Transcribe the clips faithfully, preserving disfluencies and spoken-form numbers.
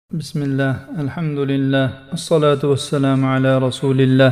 بسم الله الحمد لله الصلاة والسلام على رسول الله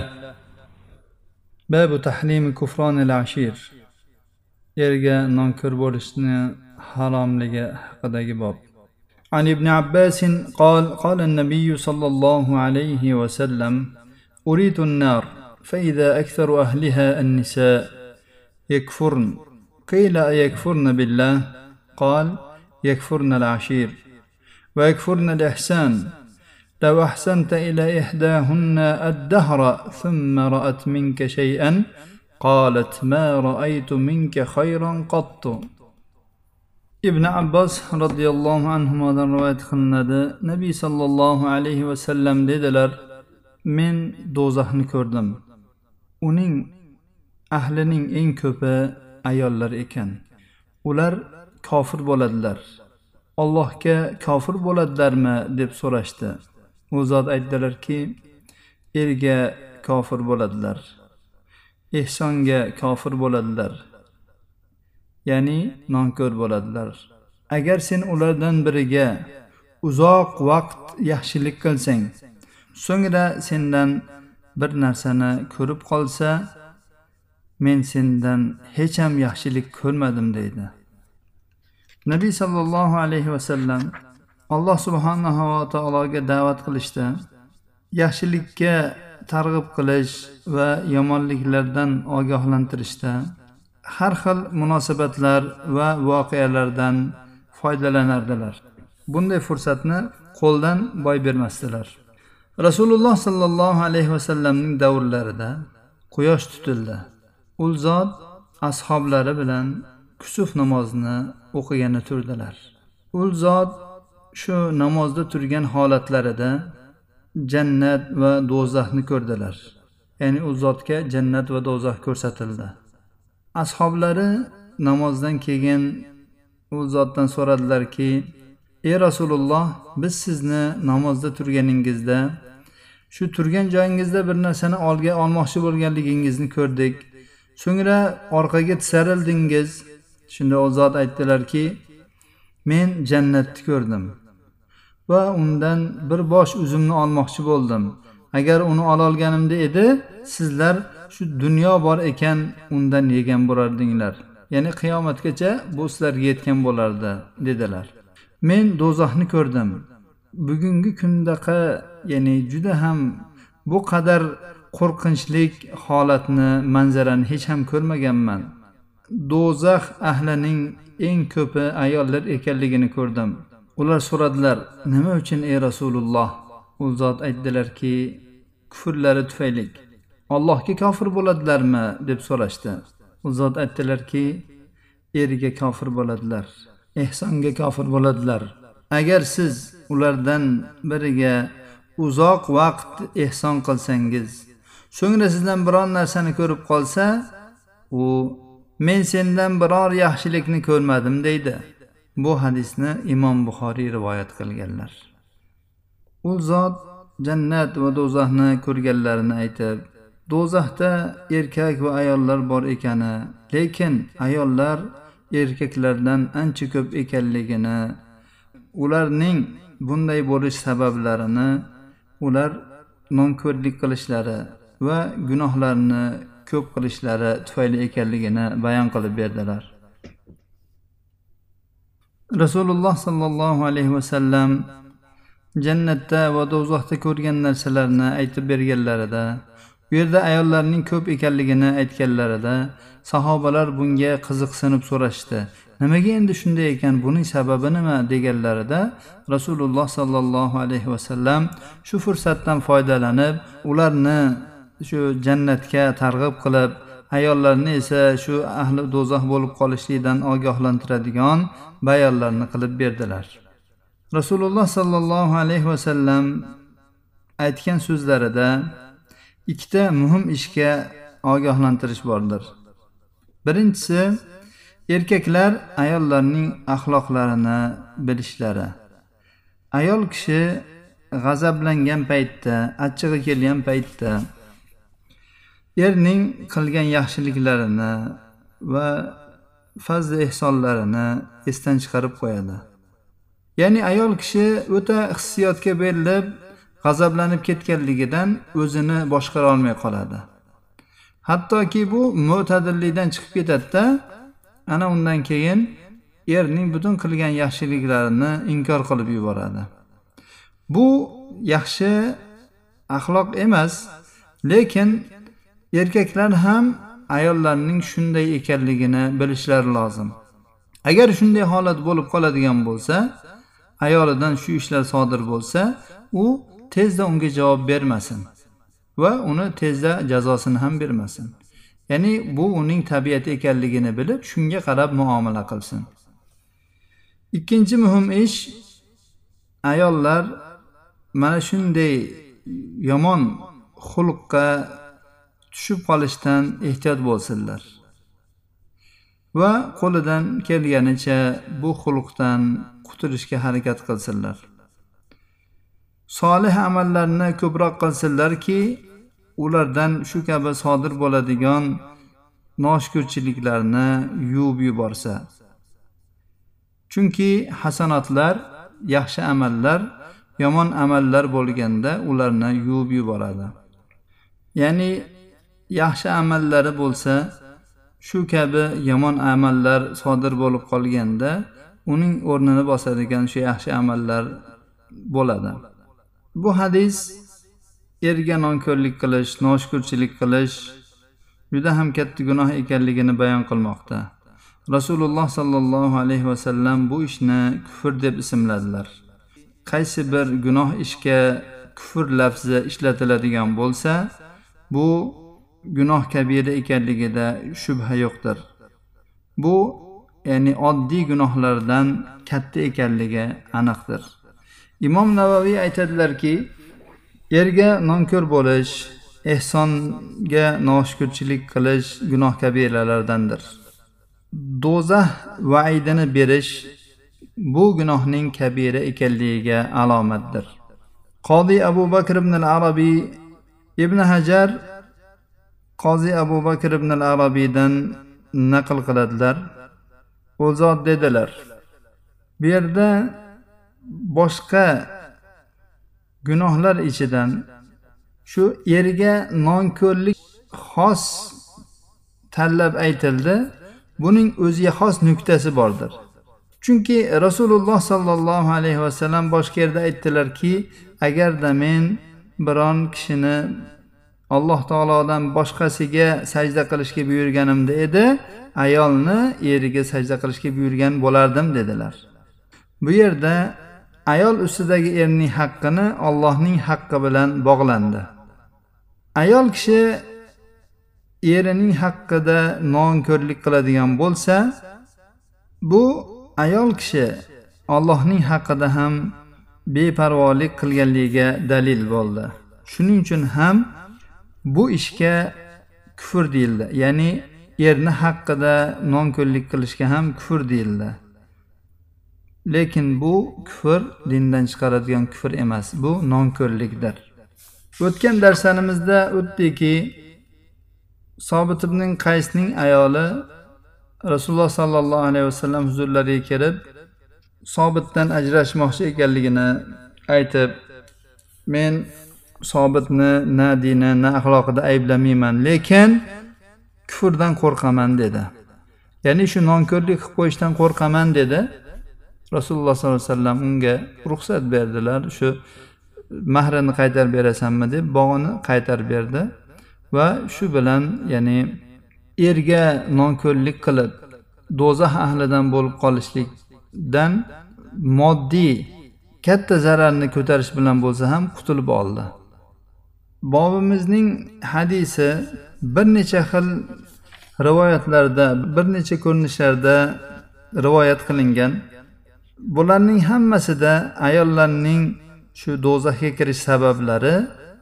باب تحريم كفران العشير erga nonkor bo'lishni haromligi haqidagi bob. عن ابن عباس قال قال النبي صلى الله عليه وسلم أريد النار فإذا أكثر أهلها النساء يكفرن قيل أيكفرن بالله قال يكفرن العشير ويكفرن الإحسان لو أحسنت إلى إحداهن الدهر ثم رأت منك شيئا قالت ما رأيت منك خيرا قط. ibn Abbos radhiyallohu anhudan rivoyat qilinadi. Nabiy sallallohu alayhi va sallam dedilar: men do'zaxni ko'rdim. Uning ahlining eng ko'pi ayollar ekan. Ular kofir bo'ladilar. Allohga kofir bo'ladilarmi deb so'rashdi. U zot aytdilarki, erga kofir bo'ladilar. Ehsonga kofir bo'ladilar. Ya'ni nonkor bo'ladilar. Agar sen ulardan biriga uzoq vaqt yaxshilik qilsang, so'ngra sendan bir narsani ko'rib qolsa, men sendan hech ham yaxshilik ko'rmadim deydi. Nabiy sallallohu alayhi va sallam Alloh subhanahu va taologa da'vat qilishda, yaxshilikka targ'ib qilish va yomonliklardan ogohlantirishda har xil munosabatlar va voqealardan foydalanardilar. Bunday fursatni qo'ldan boy bermasdilar. Rasululloh sallallohu alayhi va sallamning davrlarida quyosh tutildi. U zot ashablari bilan kusuf namozini o'qigani turdilar. U zot shu namozda turgan holatlarida jannat va do'zaxni ko'rdilar. Ya'ni u zotga jannat va do'zax ko'rsatildi. Ashablari namozdan keyin u zotdan so'radilarki: "Ey Rasululloh, biz sizni namozda turganingizda, shu turgan joyingizda bir narsani olga olmoqchi bo'lganligingizni ko'rdik. So'ngra orqaga tisarildingiz." Shunda u zot aytdilarki: "Men jannatni ko'rdim va undan bir bosh uzumni olmoqchi bo'ldim. Agar uni ola olganimda edi, sizlar shu dunyo bor ekan undan yegan bo'lardinglar. Ya'ni qiyomatgacha bu sizlarga yetgan bo'lardi" dedilar. Men do'zaxni ko'rdim. Bugungi kundaqa, ya'ni juda ham bu qadar qo'rqinchlik holatni, manzarani hech ham ko'rmaganman. Do'zax ahlining eng ko'pi ayollar ekanligini ko'rdim. Ular so'radilar: "Nima uchun ey Rasululloh?" U zot aytdilarki: "Kufrlari tufayli. Allohga kofir bo'ladilarmi?" deb so'rashdi. U zot aytdilarki: "Eriga kofir bo'ladilar, ehsonga kofir bo'ladilar. Agar siz ulardan biriga uzoq vaqt ehson qilsangiz, so'ngra sizdan biror narsani ko'rib qolsa, u men sendan biror yaxshilikni ko'rmadim" deydi. Bu hadisni Imom Buxoriy rivoyat qilganlar. U zot jannat va do'zaxni ko'rganlarini aytib, do'zaxda erkak va ayollar bor ekani, lekin ayollar erkaklardan ancha ko'p ekanligini, ularning bunday bo'lish sabablarini ular nonko'rlik qilishlari va gunohlarni ko'p qilishlari tufayli ekanligini bayon qilib berdilar. Rasululloh sallallohu alayhi va sallam jannatda va do'zaxda ko'rgan narsalarni aytib berganlarida, bu yerda ayollarning ko'p ekanligini aytganlarida, sahobalar bunga qiziqsinib so'rashdi: "Nimaga endi shunday ekan? Buning sababi nima?" deganlarida, Rasululloh sallallohu alayhi va sallam shu fursatdan foydalanib, ularni shu jannatga targ'ib qilib, ayollarni esa shu ahli do'zax bo'lib qolishlikdan ogohlantiradigan bayonlarni qilib berdilar. Rasululloh sallallohu alayhi va sallam aytgan so'zlarida ikkita muhim ishga ogohlantirish bordir. Birinchisi, erkaklar ayollarning axloqlarini bilishlari. Ayol kishi g'azablangan paytda, achchig'i kelgan paytda erning qilgan yaxshiliklarini va fazl ehsonlarini esdan chiqarib qo'yadi. Ya'ni ayol kishi o'ta hissiyotga berilib, g'azablanib ketganligidan o'zini boshqara olmay qoladi. Hattoki bu mo'tadillikdan chiqib ketadi-da, ana undan keyin erning butun qilgan yaxshiliklarini inkor qilib yuboradi. Bu yaxshi axloq emas, lekin erkaklar ham ayollarning shunday ekanligini bilishlari lozim. Agar shunday holat bo'lib qoladigan bo'lsa, ayolidan shu ishlar sodir bo'lsa, u tezda unga javob bermasin va uni tezda jazosini ham bermasin. Ya'ni bu uning tabiati ekanligini bilib, shunga qarab muomala qilsin. Ikkinchi muhim ish, ayollar mana shunday yomon xulqqa tushib qolishdan ehtiyot bo'lsinlar va qo'lidan kelganicha bu xulqdan qutulishga harakat qilsinlar. Solih amallarni ko'proq qilsinlarki, ulardan shu kabi sodir bo'ladigan noshukrchiliklarni yuvib yuborsa. Chunki hasanatlar, yaxshi amallar, yomon amallar bo'lganda ularni yuvib yuboradi. Ya'ni yaxshi amallari bo'lsa, shu kabi yomon amallar sodir bo'lib qolganda uning o'rnini bosadigan shu yaxshi amallar bo'ladi. Bu hadis erga nonko'rlik qilish, noshukrchilik qilish juda ham katta gunoh ekanligini bayon qilmoqda. Rasululloh sallallohu alayhi va sallam bu ishni kufr deb ismladilar. Qaysi bir gunoh ishga kufr lafzi ishlatiladigan bo'lsa, bu gunoh kabira ekanligida shubha yo'qdir. Bu ya'ni oddiy gunohlardan katta ekanligi aniqdir. Imom Navaviy aytadilarki, erga nonko'r bo'lish, ehsonga noshukrchilik qilish gunoh kabiralardandir. Do'zax vaidini berish bu gunohning kabira ekanligiga alomatdir. Qozi Abu Bakr ibn al-Arabiy Ibn Hajar Qozi Abu Bakr ibn al-Arabiydan naql qiladilar. U zot dedilar: bu yerda boshqa gunohlar ichidan shu erga nonko'rlik xos tanlab aytildi. Buning o'ziga xos nuqtasi bordir. Chunki Rasululloh sallallohu alayhi va sallam boshqa yerda aytdilarki, agarda men biron kishini Alloh taolodan boshqasiga sajda qilishga buyurganimda edi, ayolni eriga sajda qilishga buyurgan bo'lardim dedilar. Bu yerda ayol ustidagi erning haqqini Allohning haqqi bilan bog'landi. Ayol kishi erining haqqida nonko'rlik qiladigan bo'lsa, bu ayol kishi Allohning haqqida ham beparvolik qilganligiga dalil bo'ldi. Shuning uchun ham bu ishga kufr deyildi. Ya'ni erni haqqida nonko'rlik qilishga ham kufr deyildi. Lekin bu kufr dindan chiqaradigan kufr emas, bu nonko'rlikdir. O'tgan darslarimizda o'tdiki, Sobit ibn Qaysning ayoli Rasululloh sallallohu alayhi vasallam huzurlariga kelib, Sobitdan ajrashmoqchi ekanligini aytib, men Sobitni na dini, na axloqida ayblamayman, lekin kufrdan qo'rqaman dedi. Ya'ni shu nonko'rlik qilib qo'yishdan qo'rqaman dedi. Rasululloh sallallohu alayhi vasallam unga ruxsat berdilar. Shu mahrini qaytarib berasanmi deb bog'ini qaytarib berdi va shu bilan ya'ni erga nonko'rlik qilib do'zax ahlidan bo'lib qolishlikdan moddiy katta zararni ko'tarish bilan bo'lsa ham qutulib oldi. Bobimizning hadisi bir necha xil rivoyatlarda, bir necha ko'rinishlarda rivoyat qilingan. Bularning hammasida ayollarning shu do'zaxga kirish sabablari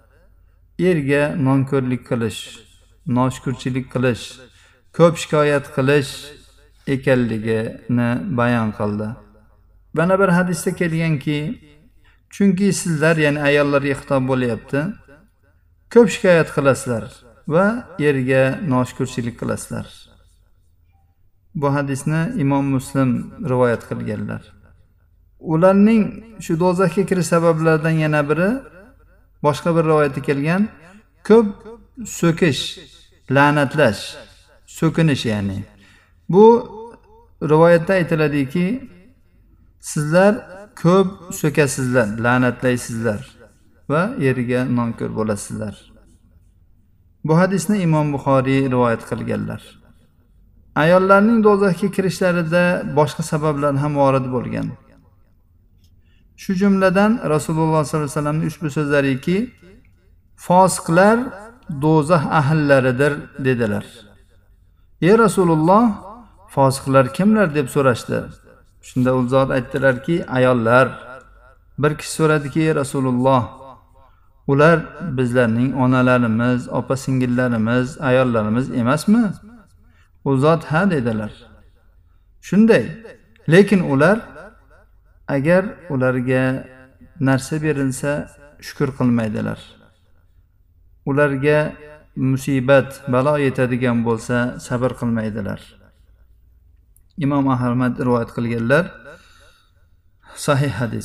erga nonko'rlik qilish, noshukrchilik qilish, ko'p shikoyat qilish ekanligini bayon qildi. Bana bir hadisda kelganki, chunki sizlar, ya'ni ayollarga xitob bo'lyapti, ko'p shikoyat qilasizlar va erga noshukrchilik qilasizlar. Bu hadisni Imom Muslim rivoyat qilganlar. ularning shu do'zaxga kirish sabablaridan yana biri boshqa bir rivoyatda kelgan ko'p so'kish, la'natlash, so'kinish ya'ni. Bu rivoyatda aytiladiki, sizlar ko'p so'kasizlar, la'natlaysizlar va yeriga nonko'r bo'lasizlar. Bu hadisni Imom Buxoriy rivoyat qilganlar. Ayollarning do'zaxga kirishlarida boshqa sabablar ham vorid bo'lgan. Shu jumladan Rasululloh sollallohu alayhi vasallamning ushbu so'zlariki, fosiqlar do'zax ahllaridir dedilar. Ey Rasululloh, fosiqlar kimlar deb so'rashdi. Shunda u zot aytdilarki, ayollar. Bir kishi so'radiki, ey Rasululloh, ular bizlarning onalarimiz, opa-singillarimiz, ayollarimiz emasmi? U zot ha dedilar. Shunday, lekin ular agar ularga narsa berilsa shukr qilmaydilar. Ularga musibat, balo yetadigan bo'lsa sabr qilmaydilar. Imom Ahmad rivoyat qilganlar. Sahih hadis.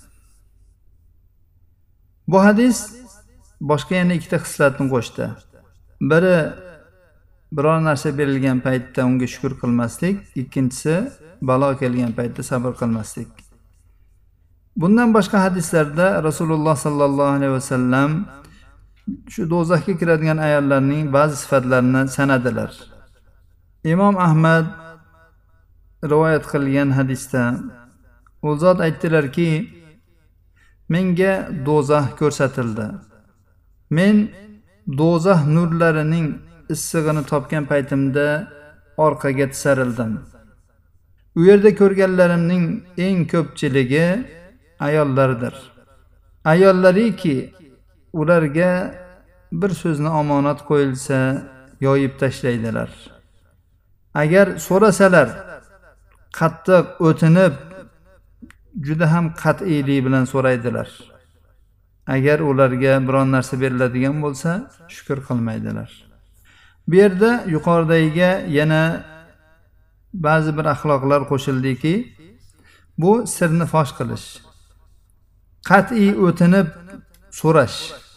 Bu hadis boshqa yana ikkita xislatni qo'shdi. Biri biror narsa berilgan paytda unga shukr qilmaslik, ikkinchisi balo kelgan paytda sabr qilmaslik. Bundan boshqa hadislarda Rasululloh sallallohu alayhi vasallam shu do'zaxga kiradigan ayollarning ba'zi sifatlarini sanadilar. Imom Ahmad rivoyat qilgan hadisda u zot aytdilarki, menga do'zax ko'rsatildi. Men do'zax nurlarining issig'ini topgan paytimda orqaga tisarildim. U yerda ko'rganlarimning eng ko'pchiligi ayollardir. Ayollariki, ularga bir so'zni omonat qo'yilsa yoyib tashlaydilar. Agar so'rasalar, qattiq o'tinib, juda ham qat'iylik bilan so'raydilar. Agar ularga biron narsa beriladigan bo'lsa, shukr qilmaydilar. Bu yerda yuqoridagiga yana ba'zi bir axloqlar qo'shildiki, bu sirni fosh qilish, qat'iy o'tinib so'rash.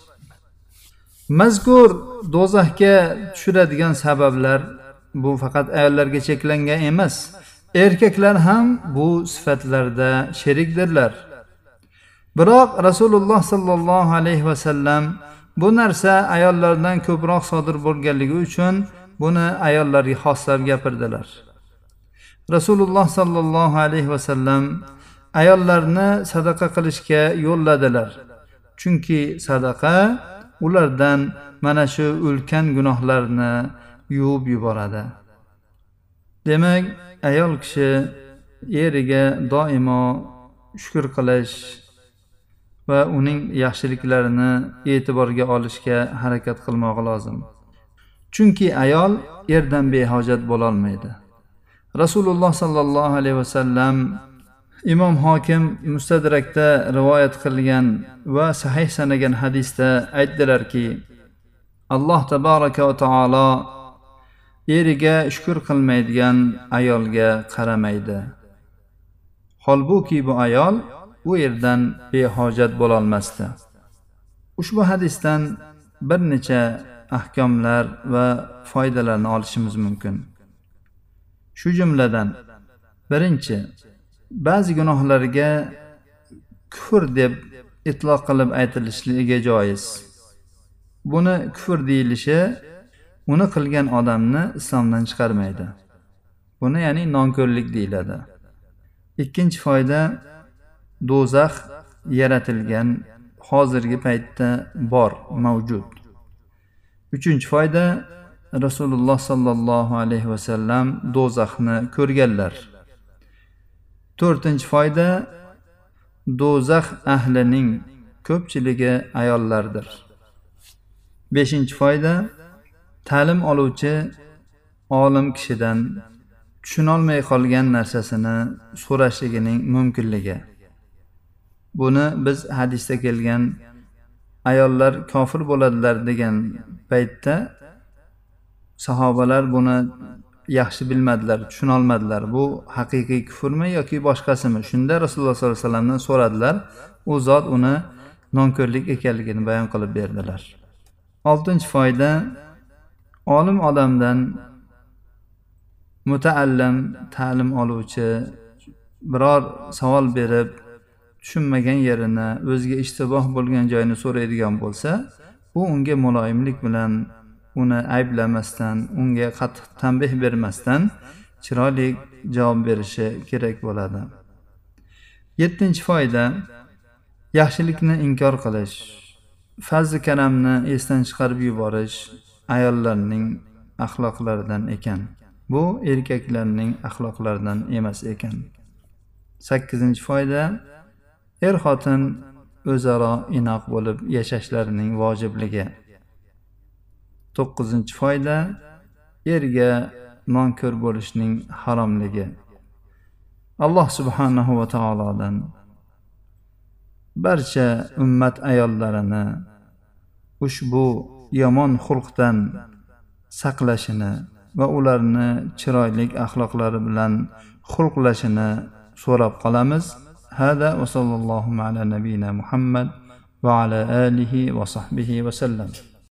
Mazkur do'zaxga tushiradigan sabablar bu faqat ayollarga cheklangan emas. Erkaklar ham bu sifatlarda sherikdirlar. Biroq Rasululloh sallallohu alayhi vasallam bu narsa ayollardan ko'proq sodir bo'lganligi uchun buni ayollarga xoslab gapirdilar. Rasululloh sallallohu alayhi vasallam ayollarni sadaqa qilishga yo'lladilar. Chunki sadaqa ulardan mana shu ulkan gunohlarni yuvib yuboradi. Demak, ayol kishi eriga doimo shukr qilish va uning yaxshiliklarini e'tiborga olishga harakat qilmoq lozim. Chunki ayol erdan behojat bo'la olmaydi. Rasululloh sallallohu alayhi vasallam Imom Hokim Mustadrakda rivoyat qilgan va sahih sanagan hadisda aytdilarki, Alloh tabaraka va taolo eriga shukr qilmaydigan ayolga qaramaydi. Holbuki bu ayol u yerdan behojat bo'la olmasdi. Ushbu hadisdan bir necha ahkomlar va foydalarni olishimiz mumkin. Shu jumladan birinchi, ba'zi gunohlarga kufr deb itloq qilib aytilishligi joiz. Buni kufr deyilishi uni qilgan odamni islomdan chiqarmaydi. Buni ya'ni nonko'rlik deyiladi. Ikkinchi foyda, do'zax yaratilgan, hozirgi paytda bor, mavjud. Uchinchi foyda, Rasululloh sallallohu alayhi vasallam do'zaxni ko'rganlar. To'rtinchi foyda, do'zax ahlining ko'pchiligi ayollardir. Beshinchi foyda, ta'lim oluvchi olim kishidan tushunolmay qolgan narsasini so'rashligining mumkinligi. Buni biz hadisda kelgan ayollar kofir bo'ladilar degan paytda sahobalar buni yaxshi bilmadilar, tushuna olmadilar. Bu haqiqiy kufrmi yoki boshqasimi? Shunda Rasululloh sollallohu alayhi vasallamdan so'radilar. U zot uni nonko'rlik ekanligini bayon qilib berdilar. oltinchi foyda, olim odamdan mutaallim, ta'lim oluvchi biror savol berib, tushunmagan yerini, o'ziga ishtiboh bo'lgan joyini so'raydigan bo'lsa, u unga muloyimlik bilan, uni ayblamasdan, unga qattiq tanbeh bermasdan chiroyli javob berishi kerak bo'ladi. yettinchi foyda, yaxshilikni inkor qilish, fazl-i karamni esdan chiqarib yuborish ayollarning axloqlaridan ekan. Bu erkaklarning axloqlaridan emas ekan. sakkizinchi foyda, er xotin o'zaro inoq bo'lib yashashlarining vojibligi. to'qqizinchi foyda, erga nonko'r bo'lishning haromligi. Alloh subhanahu va taolodan barcha ummat ayollarini ushbu yomon xulqdan saqlashini va ularni chiroyli axloqlari bilan xulqlashini so'rab qolamiz. Hada va sallallohu ala nabiyina Muhammad va ala alihi va sahbihi va sallam.